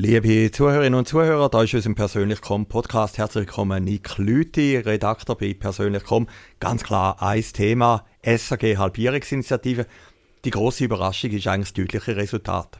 Liebe Zuhörerinnen und Zuhörer, da ist unser Persönlich.com-Podcast. Herzlich willkommen, Nick Lüthi, Redakteur bei Persönlich.com. Ganz klar ein Thema, SRG-Halbierungsinitiative. Die grosse Überraschung ist eigentlich das deutliche Resultat.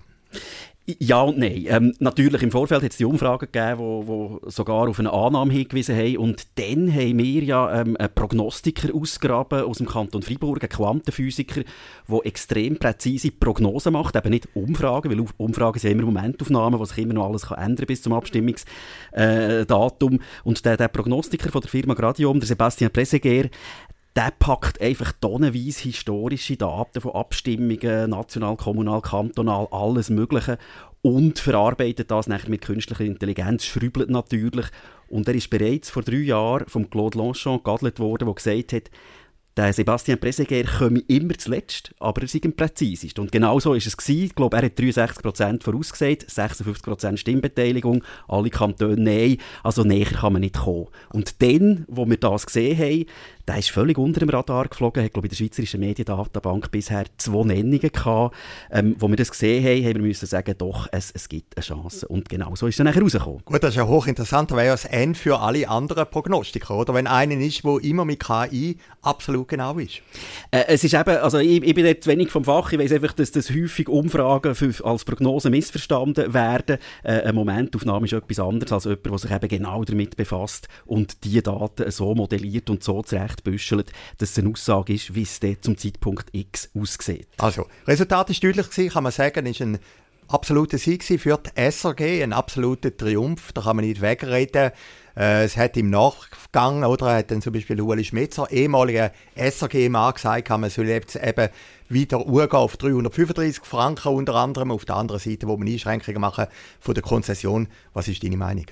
Ja und nein. Natürlich, im Vorfeld hat es die Umfragen gegeben, die sogar auf eine Annahme hingewiesen haben. Und dann haben wir ja einen Prognostiker ausgegraben aus dem Kanton Freiburg, einen Quantenphysiker, der extrem präzise Prognosen macht. Eben nicht Umfragen, weil Umfragen sind immer Momentaufnahmen, wo sich immer noch alles ändern kann bis zum Abstimmungsdatum. Und der Prognostiker von der Firma Gradium, der Sebastian Preseguer, der packt einfach tonnenweise historische Daten von Abstimmungen, national, kommunal, kantonal, alles Mögliche und verarbeitet das nachher mit künstlicher Intelligenz, schrübelt natürlich. Und er ist bereits vor 3 Jahren vom Claude Longchamp geadelt worden, der gesagt hat, der Sebastian Preseguer komme immer zuletzt, aber er sei am präzisest. Und genau so war es. Ich glaube, er hat 63% vorausgesagt, 56% Stimmbeteiligung, alle Kantone nein, also näher kann man nicht kommen. Und dann, wo wir das gesehen haben, der ist völlig unter dem Radar geflogen, hat, glaube ich, in der Schweizerischen Mediendatenbank bisher 2 Nennungen gehabt. Wo wir das gesehen haben, haben wir müssen sagen, doch, es gibt eine Chance. Und genau so ist er nachher rausgekommen. Gut, das ist ja hochinteressant, weil ja das Ende für alle anderen Prognostiker, oder? Wenn einer ist, der immer mit KI absolut genau ist. Es ist eben, also ich bin jetzt wenig vom Fach, ich weiss einfach, dass das häufig Umfragen als Prognose missverstanden werden. Eine Momentaufnahme ist etwas anderes als jemand, der sich eben genau damit befasst und die Daten so modelliert und so zurechtbüschelt, dass es eine Aussage ist, wie es dann zum Zeitpunkt X aussieht. Also, Resultat war deutlich gewesen, kann man sagen, ist ein absoluter Sieg für die SRG, ein absoluter Triumph, da kann man nicht wegreden. Es hat im Nachgang, oder hat dann zum Beispiel Ueli Schmetzer, ehemaliger SRG-Mann, gesagt, man soll jetzt eben wieder gehen auf 335 Franken unter anderem, auf der anderen Seite, wo man Einschränkungen machen von der Konzession. Was ist deine Meinung?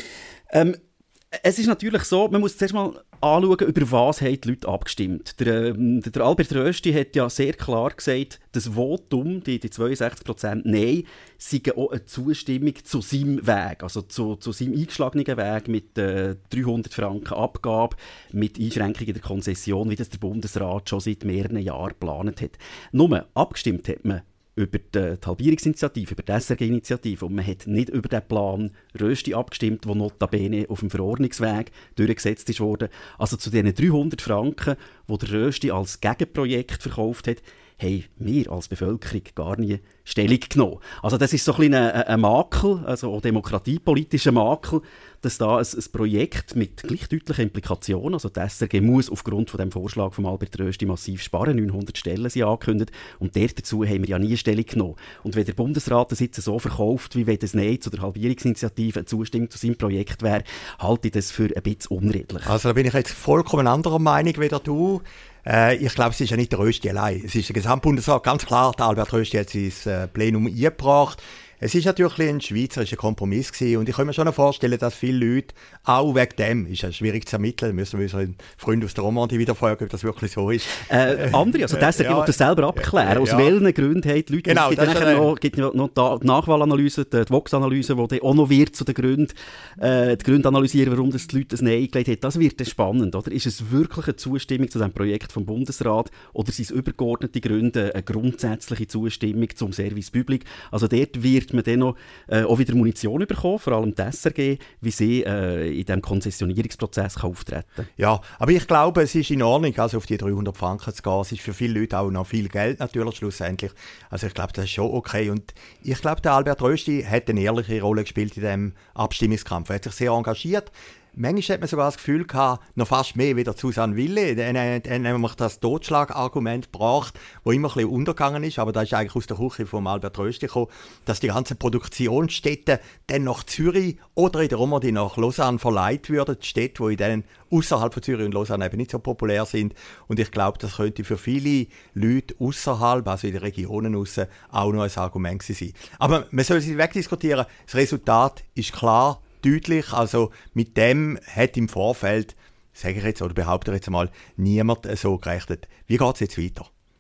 Es ist natürlich so, man muss zuerst mal anschauen, über was haben die Leute abgestimmt. Der Albert Rösti hat ja sehr klar gesagt, das Votum, die 62% Nein, sei auch eine Zustimmung zu seinem Weg, also zu seinem eingeschlagenen Weg mit 300 Franken Abgabe, mit Einschränkungen der Konzession, wie das der Bundesrat schon seit mehreren Jahren geplant hat. Nur abgestimmt hat man über die Halbierungsinitiative, über die SRG-Initiative und man hat nicht über den Plan Rösti abgestimmt, der notabene auf dem Verordnungsweg durchgesetzt wurde. Also zu diesen 300 Franken, die der Rösti als Gegenprojekt verkauft hat, haben wir als Bevölkerung gar nie Stellung genommen. Also das ist so ein bisschen ein Makel, also auch demokratiepolitischer Makel, dass da ein Projekt mit gleich deutlichen Implikationen, also die SRG muss aufgrund von dem Vorschlag von Albert Rösti massiv sparen, 900 Stellen sind angekündigt und dazu haben wir ja nie Stellung genommen. Und wenn der Bundesrat das jetzt so verkauft, wie wenn das Nein zu der Halbierungsinitiative eine Zustimmung zu seinem Projekt wäre, halte ich das für ein bisschen unredlich. Also da bin ich jetzt vollkommen anderer Meinung wie du. Ich glaube, es ist ja nicht der Rösti allein. Es ist der Gesamtbundesrat, ganz klar, der Albert Rösti hat sein Plenum eingebracht. Es ist natürlich ein schweizerischer Kompromiss gewesen und ich kann mir schon vorstellen, dass viele Leute, auch wegen dem, ist ja schwierig zu ermitteln, müssen wir unseren Freund aus der Romandie wieder fragen, ob das wirklich so ist. Andere, also das will das selber abklären. Aus welchen Gründen haben die Leute, genau, es gibt noch die Nachwahlanalyse, die Vox-Analyse, die dann auch noch wird zu den Gründen, die Gründe analysieren, warum das die Leute das Nein eingelegt haben. Das wird dann spannend, oder? Ist es wirklich eine Zustimmung zu diesem Projekt vom Bundesrat oder sind es übergeordnete Gründe, eine grundsätzliche Zustimmung zum Service Public? Also dort wird man dann noch auch wieder Munition bekommen, vor allem die SRG, wie sie in diesem Konzessionierungsprozess auftreten kann. Ja, aber ich glaube, es ist in Ordnung, also auf die 300 Franken zu gehen. Es ist für viele Leute auch noch viel Geld natürlich schlussendlich. Also ich glaube, das ist schon okay. Und ich glaube, der Albert Rösti hat eine ehrliche Rolle gespielt in diesem Abstimmungskampf. Er hat sich sehr engagiert. Manchmal hat man sogar das Gefühl gehabt, noch fast mehr wie der Susanne Wille. Dann hat nämlich das Totschlagargument gebracht, das immer ein bisschen untergegangen ist, aber das ist eigentlich aus der Küche von Albert Rösti gekommen, dass die ganzen Produktionsstätten dann nach Zürich oder in der Romandie nach Lausanne verleiht würden, die Städte, die dann außerhalb von Zürich und Lausanne eben nicht so populär sind. Und ich glaube, das könnte für viele Leute außerhalb, also in den Regionen aussen, auch noch ein Argument sein. Aber man soll sich wegdiskutieren. Das Resultat ist klar, deutlich, also mit dem hat im Vorfeld, sage ich jetzt oder behaupte ich jetzt mal, niemand so gerechnet. Wie geht es jetzt weiter?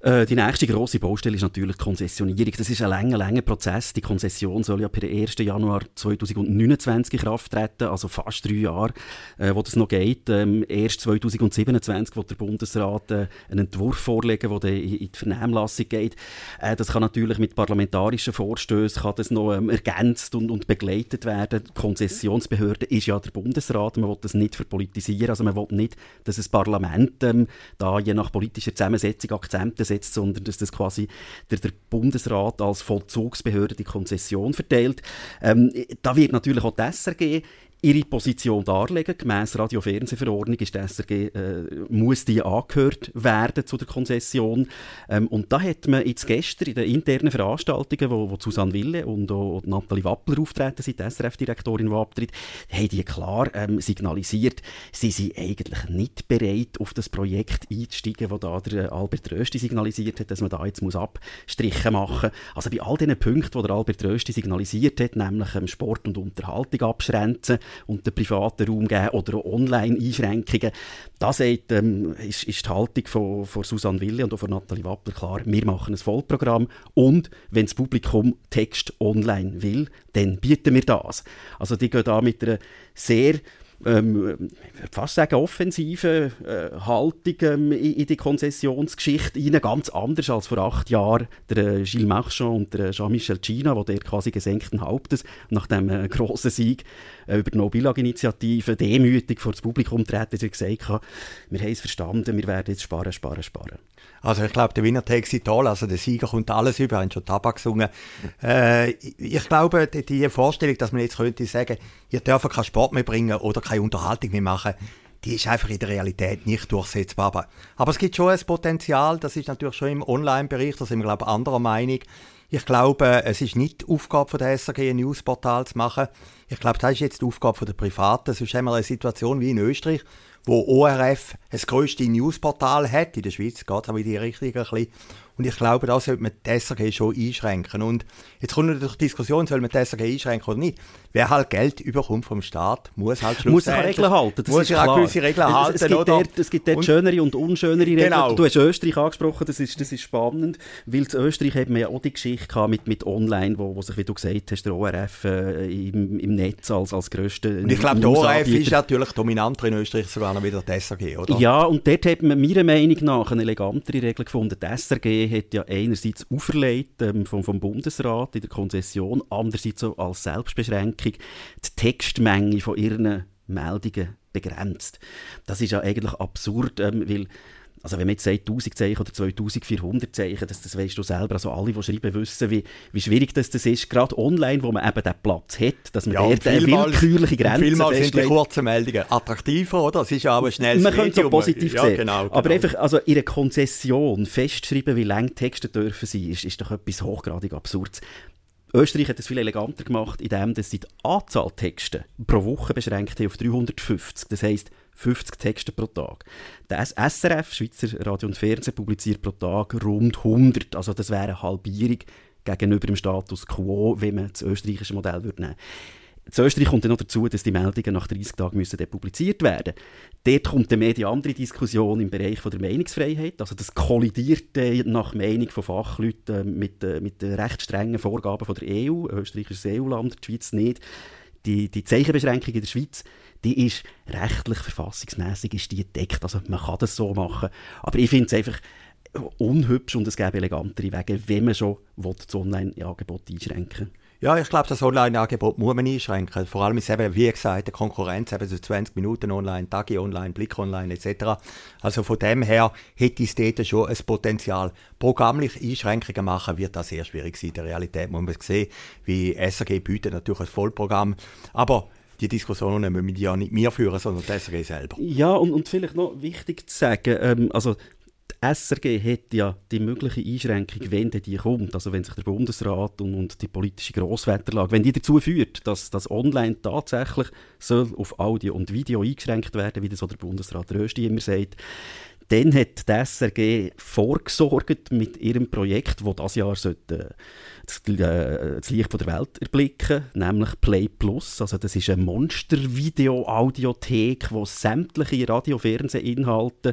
Die nächste grosse Baustelle ist natürlich die Konzessionierung. Das ist ein langer Prozess. Die Konzession soll ja per 1. Januar 2029 in Kraft treten, also fast 3 Jahre, wo das noch geht. Erst 2027 wird der Bundesrat einen Entwurf vorlegen, der in die Vernehmlassung geht. Das kann natürlich mit parlamentarischen Vorstößen noch ergänzt und begleitet werden. Die Konzessionsbehörde ist ja der Bundesrat. Man will das nicht verpolitisieren. Also man will nicht, dass das Parlament da je nach politischer Zusammensetzung Akzente setzt, sondern dass das quasi der Bundesrat als Vollzugsbehörde die Konzession verteilt. Da wird natürlich auch die SRG ihre Position darlegen. Gemäss Radio-Fernsehverordnung ist die SRG, muss die angehört werden zu der Konzession. Und da hat man jetzt gestern in den internen Veranstaltungen, wo Susanne Wille und auch Nathalie Wappler auftreten sind, die SRF-Direktorin, die abtritt, haben die klar signalisiert, sie sind eigentlich nicht bereit, auf das Projekt einzusteigen, das da der Albert Rösti signalisiert hat, dass man da jetzt Abstriche machen muss. Also bei all diesen Punkten, die der Albert Rösti signalisiert hat, nämlich Sport und Unterhaltung abschränzen und den privaten Raum geben oder auch Online-Einschränkungen. Das ist die Haltung von Susanne Wille und auch von Nathalie Wappler klar. Wir machen ein Vollprogramm und wenn das Publikum Text online will, dann bieten wir das. Also die gehen da mit einer sehr ich würde fast sagen, offensive Haltung in die Konzessionsgeschichte rein, ganz anders als vor 8 Jahren der Gilles Marchand und der Jean-Michel Gina, der quasi gesenkten Hauptes nach dem grossen Sieg über die No-Billag-Initiative demütig vor das Publikum treten, sie gesagt haben, wir haben es verstanden, wir werden jetzt sparen. Also ich glaube, der Winner takes it all, also der Sieger kommt alles über, haben schon Tabak gesungen. Ich glaube, die Vorstellung, dass man jetzt könnte sagen, ihr dürft keinen Sport mehr bringen oder keine Unterhaltung mehr machen, die ist einfach in der Realität nicht durchsetzbar. Aber es gibt schon ein Potenzial, das ist natürlich schon im Online-Bereich, da sind wir, glaube ich, anderer Meinung. Ich glaube, es ist nicht die Aufgabe von der SRG, ein Newsportal zu machen. Ich glaube, das ist jetzt die Aufgabe der Privaten. Sonst haben wir eine Situation wie in Österreich, wo ORF das grösste Newsportal hat. In der Schweiz geht es auch in die Richtung ein bisschen. Und ich glaube, da sollte man die SRG schon einschränken. Und jetzt kommt natürlich die Diskussion, soll man die SRG einschränken oder nicht. Wer halt Geld überkommt vom Staat, muss halt schlussendlich... Regeln halten, das ist klar. Gewisse Regeln halten. Es gibt dort schönere und unschönere Regeln. Genau. Du hast Österreich angesprochen, das ist spannend, weil in Österreich haben wir ja auch die Geschichte gehabt mit Online, wo sich, wie du gesagt hast, der ORF im Netz als grösster... Und ich glaube, der ORF ist natürlich dominanter in Österreich sogar noch wieder die SRG, oder? Ja, und dort hat man meiner Meinung nach eine elegantere Regel gefunden. Die SRG hat ja einerseits auferlegt vom Bundesrat in der Konzession, andererseits so als Selbstbeschränkung die Textmenge von ihren Meldungen begrenzt. Das ist ja eigentlich absurd, weil also wenn man jetzt sagt 1000 Zeichen oder 2400 Zeichen, das weisst du selber, also alle, die schreiben, wissen, wie schwierig das ist, gerade online, wo man eben den Platz hat, dass man dort eine willkürliche Grenze festlegt. Vielmal sind die kurzen Meldungen attraktiver, oder? Das ist ja aber schnell. Man könnte es so positiv sehen. Genau. Aber einfach also in einer Konzession festschreiben, wie lang Texte dürfen sein, ist doch etwas hochgradig Absurdes. Österreich hat es viel eleganter gemacht, indem sie die Anzahl Texte pro Woche beschränkt haben auf 350. Das heisst 50 Texte pro Tag. Das SRF, Schweizer Radio und Fernsehen, publiziert pro Tag rund 100. Also das wäre eine Halbierung gegenüber dem Status quo, wenn man das österreichische Modell nehmen würde. In Österreich kommt dann noch dazu, dass die Meldungen nach 30 Tagen müssen publiziert werden müssen. Dort kommt dann mehr die andere Diskussion im Bereich der Meinungsfreiheit. Also das kollidiert nach Meinung von Fachleuten mit den recht strengen Vorgaben von der EU. Österreich ist ein EU-Land, die Schweiz nicht. Die Zeichenbeschränkung in der Schweiz, die ist rechtlich, verfassungsmässig ist die gedeckt. Also man kann das so machen. Aber ich finde es einfach unhübsch und es gäbe elegantere Wege, wenn man schon das Online-Angebot einschränken will. Ja, ich glaube, das Online-Angebot muss man einschränken. Vor allem ist eben, wie gesagt, die Konkurrenz, eben so 20 Minuten online, Tagi online, Blick online etc. Also von dem her hätte es dort schon ein Potenzial. Programmlich Einschränkungen machen wird das sehr schwierig sein. In der Realität muss man sehen, wie SRG bietet natürlich ein Vollprogramm. Aber die Diskussionen müssen wir ja nicht wir führen, sondern die SRG selber. Ja, und vielleicht noch wichtig zu sagen, also die SRG hat ja die mögliche Einschränkung, wenn die kommt, also wenn sich der Bundesrat und die politische Grosswetterlage, wenn die dazu führt, dass das Online tatsächlich soll auf Audio und Video eingeschränkt werden, wie das auch der Bundesrat Rösti immer sagt, dann hat die SRG vorgesorgt mit ihrem Projekt, das dieses Jahr das Licht der Welt erblicken, nämlich Play Plus. Also das ist eine Monster-Video-Audiothek, wo sämtliche Radio-Fernsehinhalte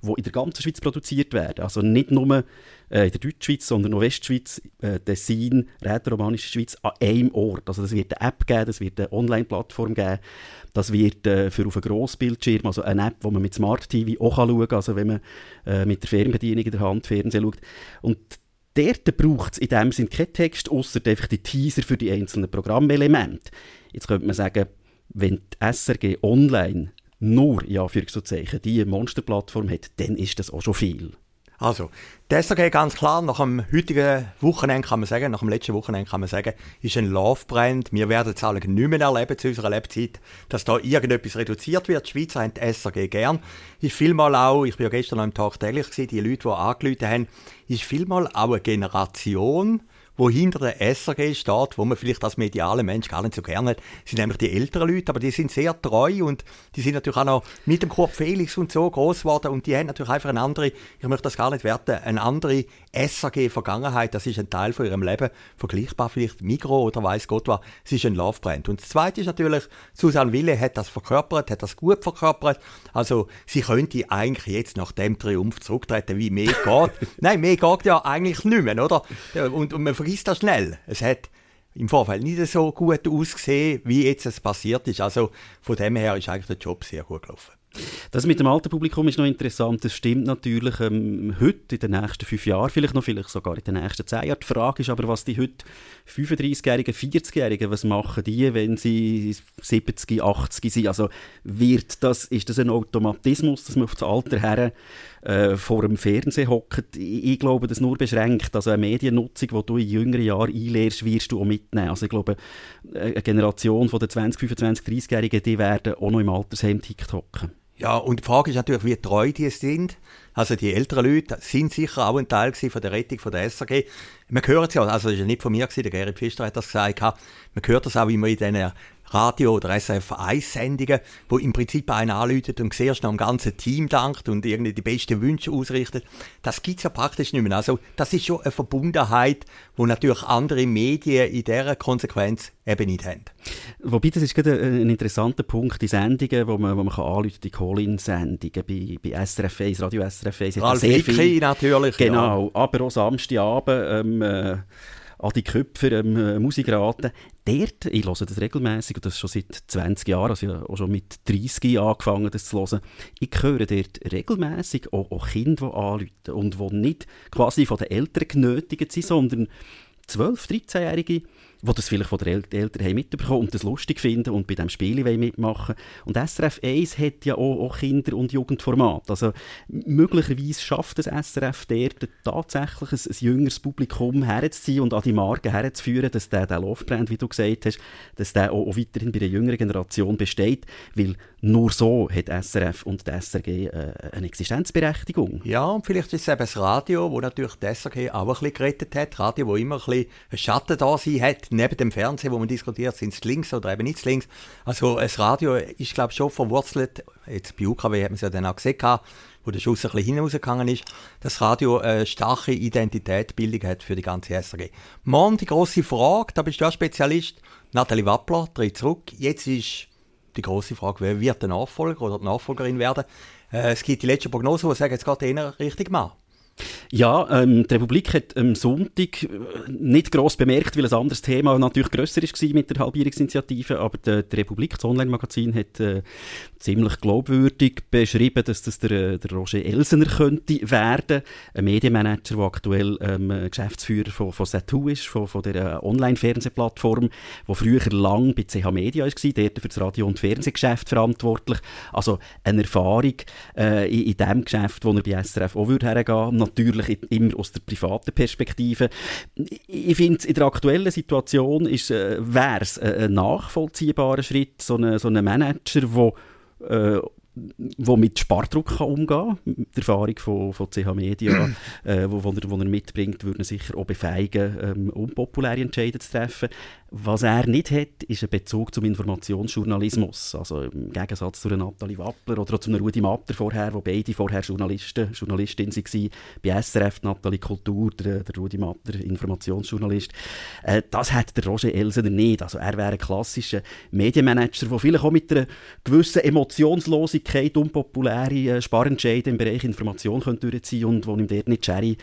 die in der ganzen Schweiz produziert werden. Also nicht nur in der Deutschschweiz, sondern auch Westschweiz, Tessin, Rätoromanische Schweiz an einem Ort. Also das wird eine App geben, das wird eine Online-Plattform geben, das wird für auf einen Grossbildschirm, also eine App, wo man mit Smart TV auch schauen kann, also wenn man mit der Fernbedienung in der Hand Fernsehen schaut. Und dort braucht es in dem Sinne keinen Text, ausser einfach die Teaser für die einzelnen Programmelemente. Jetzt könnte man sagen, wenn die SRG online nur, in Anführungszeichen, diese Monsterplattform hat, dann ist das auch schon viel. Also, die SRG ganz klar, nach dem heutigen Wochenende kann man sagen, nach dem letzten Wochenende kann man sagen, ist ein Love-Brand. Wir werden es alle nicht mehr erleben zu unserer Lebzeit, dass da irgendetwas reduziert wird. Die Schweizer haben die SRG gern. Ist vielmal auch, ich war ja gestern noch im Tag täglich gewesen, die Leute, die angerufen haben, ist vielmal auch eine Generation, wo hinter der SRG steht, wo man vielleicht als medialer Mensch gar nicht so gerne hat, sind nämlich die älteren Leute, aber die sind sehr treu und die sind natürlich auch noch mit dem Kurt Felix und so gross geworden und die haben natürlich einfach eine andere, ich möchte das gar nicht werten, eine andere SRG-Vergangenheit, das ist ein Teil von ihrem Leben, vergleichbar vielleicht Migros oder weiss Gott was, es ist ein Love-Brand. Und das Zweite ist natürlich, Susanne Wille hat das verkörpert, hat das gut verkörpert, also sie könnte eigentlich jetzt nach dem Triumph zurücktreten, wie mehr geht. Nein, mehr geht ja eigentlich nicht mehr, oder? Und man vergisst das schnell. Es hat im Vorfeld nicht so gut ausgesehen, wie jetzt es passiert ist. Also von dem her ist eigentlich der Job sehr gut gelaufen. Das mit dem alten Publikum ist noch interessant. Das stimmt natürlich heute, in den nächsten 5 Jahren, vielleicht sogar in den nächsten 10 Jahren. Die Frage ist aber, was die heute 35-Jährigen, 40-Jährigen, was machen die, wenn sie 70, 80 sind? Also ist das ein Automatismus, dass man auf das Alter her vor dem Fernsehen hockt? Ich glaube, das nur beschränkt. Also eine Mediennutzung, die du in jüngeren Jahren einlehrst, wirst du auch mitnehmen. Also ich glaube, eine Generation von den 20, 25, 30-Jährigen, die werden auch noch im Altersheim hocken. Ja, und die Frage ist natürlich, wie treu die sind. Also die älteren Leute sind sicher auch ein Teil von der Rettung von der SRG. Man hört es ja, also das war ja nicht von mir, der Gerrit Pfister hat das gesagt, man hört das auch immer in diesen Radio- oder SRF-1-Sendungen, wo im Prinzip einer anruft und siehst noch dem ganzen Team dankt und irgendwie die besten Wünsche ausrichtet. Das gibt es ja praktisch nicht mehr. Also das ist schon eine Verbundenheit, die natürlich andere Medien in dieser Konsequenz eben nicht haben. Wobei, das ist gerade ein interessanter Punkt, die Sendungen, wo man anrufen kann, die Call-In-Sendungen bei SRF 1, Radio SRF 1. Ralf Icki natürlich. Genau, ja. Aber auch Samstagabend, Adi Köpfer, Musikraten. Dort, ich höre das regelmässig und das schon seit 20 Jahren, also ich habe auch schon mit 30 angefangen, das zu hören. Ich höre dort regelmässig auch Kinder, die anrufen und die nicht quasi von den Eltern genötigt sind, sondern 12-, 13-Jährige, die das vielleicht von den Eltern haben mitbekommen und das lustig finden und bei diesem Spiel mitmachen. Und SRF 1 hat ja auch Kinder- und Jugendformat. Also möglicherweise schafft das SRF dort tatsächlich ein jüngeres Publikum herzuziehen und an die Marke herzuführen, dass der Love-Brand, wie du gesagt hast, dass der auch weiterhin bei der jüngeren Generation besteht, weil nur so hat SRF und die SRG eine Existenzberechtigung. Ja, und vielleicht ist es eben das Radio, das natürlich die SRG auch ein bisschen gerettet hat. Radio, wo immer ein bisschen ein Schatten da sein hat, neben dem Fernsehen, wo man diskutiert, sind es links oder eben nicht links. Also das Radio ist, glaube ich, schon verwurzelt. Jetzt bei UKW hat man es ja dann auch gesehen, wo der Schuss ein bisschen hinausgegangen ist, dass das Radio eine starke Identitätsbildung hat für die ganze SRG. Morgen die grosse Frage, da bist du ja Spezialist, Nathalie Wappler tritt zurück. Jetzt ist die grosse Frage, wer wird der Nachfolger oder die Nachfolgerin werden? Es gibt die letzte Prognose, die sagen, jetzt geht einer richtig Mann. Ja, die Republik hat am Sonntag nicht gross bemerkt, weil ein anderes Thema natürlich grösser war mit der Halbjährungsinitiative, aber die Republik, das Online-Magazin, hat ziemlich glaubwürdig beschrieben, dass das der Roger Elsener könnte werden, ein Medienmanager, der aktuell Geschäftsführer von Sat2 ist, von der Online-Fernsehplattform, der früher lang bei CH Media war, dort für das Radio- und Fernsehgeschäft verantwortlich. Also eine Erfahrung in dem Geschäft, wo er bei SRF auch hergehen würde. Natürlich immer aus der privaten Perspektive. Ich finde, in der aktuellen Situation wäre es ein nachvollziehbarer Schritt, so ein Manager, der mit Spardruck umgehen kann. Die Erfahrung von CH Media, wo er mitbringt, würde ihn sicher auch befähigen, unpopuläre Entscheidungen zu treffen. Was er nicht hat, ist ein Bezug zum Informationsjournalismus. Also im Gegensatz zu Nathalie Wappler oder auch zu Rudi Matter vorher, wo beide vorher Journalistin waren. Bei SRF Nathalie Kultur, der Rudi Matter Informationsjournalist. Das hat der Roger Elsener nicht. Also er wäre ein klassischer Medienmanager, der vielleicht auch mit einer gewissen Emotionslosigkeit keine unpopuläre Sparentscheide im Bereich Information durchziehen und wo ihm dort nicht Sherry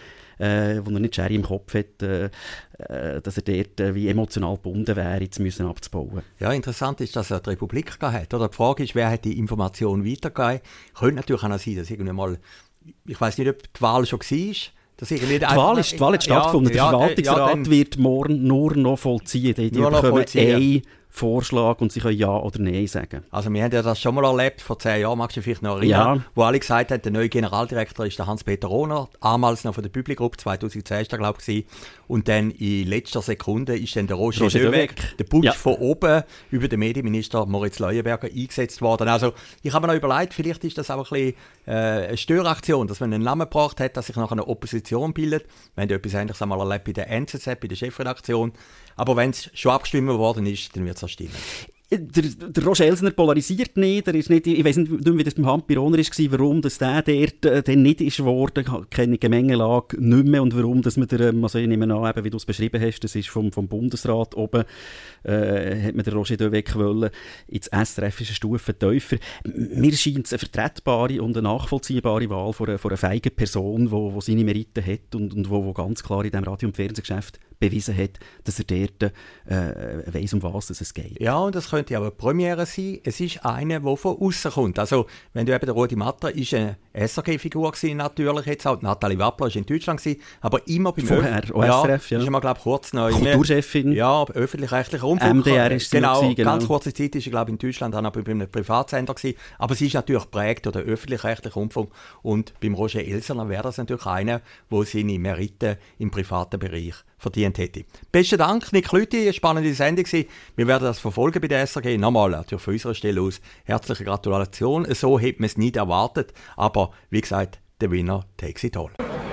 im Kopf hat, dass er dort wie emotional gebunden wäre, jetzt müssen abzubauen. Ja, interessant ist, dass er die Republik hat. Oder die Frage ist, wer hat die Information weitergegeben? Könnte natürlich auch sein, dass irgendwann mal, ich weiss nicht, ob die Wahl schon war, die Wahl hat stattgefunden. Der Verwaltungsrat wird morgen nur noch vollziehen. Die bekommen einen Vorschlag und sie können Ja oder Nein sagen. Also wir haben ja das schon mal erlebt, vor 10 Jahren, magst du dich vielleicht noch erinnern, wo alle gesagt haben, der neue Generaldirektor ist der Hans-Peter Rohner, damals noch von der Publigroup, 2010 ist er, glaube ich, und dann in letzter Sekunde ist dann der Roger Döweg, der Putsch von oben über den Medienminister Moritz Leuenberger eingesetzt worden. Also ich habe mir noch überlegt, vielleicht ist das auch ein bisschen eine Störaktion, dass man einen Namen gebracht hat, dass sich nachher eine Opposition bildet. Wir haben etwas Ähnliches einmal erlebt bei der NZZ, bei der Chefredaktion. Aber wenn es schon abgestimmt worden ist, dann wird es auch stimmen. Der Roger Elsner polarisiert nicht. Ich weiss nicht, wie das beim Hampironer war, warum das der dort nicht ist geworden. Ich kenne die Gemengelage nicht mehr und warum dass man also ich nehme an, eben, wie du es beschrieben hast, das ist vom Bundesrat oben, hat man den Roger Döweg wollen. Ins SRF ist eine Stufe tiefer. Mir scheint es eine vertretbare und eine nachvollziehbare Wahl von einer feigen Person, die seine Meriten hat und wo ganz klar in diesem Radio- und Fernsehgeschäft bewiesen hat, dass er dort weiss, um was es geht. Ja, und das könnte aber eine Premiere sein. Es ist einer, der von außen kommt. Also, wenn du eben der Rudi Matter ist eine SRG-Figur gewesen, natürlich jetzt auch. Nathalie Wappler war in Deutschland gewesen, aber immer beim vorher, OSRF, ja. Ist mal, glaube ich, kurz noch. Kulturchefin. Ja, öffentlich-rechtlicher Rundfunk. MDR ist genau, ganz kurze Zeit ist sie, glaube ich, in Deutschland auch noch bei einem Privatsender gewesen. Aber sie ist natürlich geprägt durch den öffentlich-rechtlichen Rundfunk. Und beim Roger Elsner wäre das natürlich einer, der seine Meriten im privaten Bereich verdient hätte. Besten Dank, Nick Lüthi, eine spannende Sendung gewesen. Wir werden das verfolgen bei der SRG. Nochmal natürlich von unserer Stelle aus herzliche Gratulation. So hätte man es nicht erwartet, aber wie gesagt, der Winner takes it all.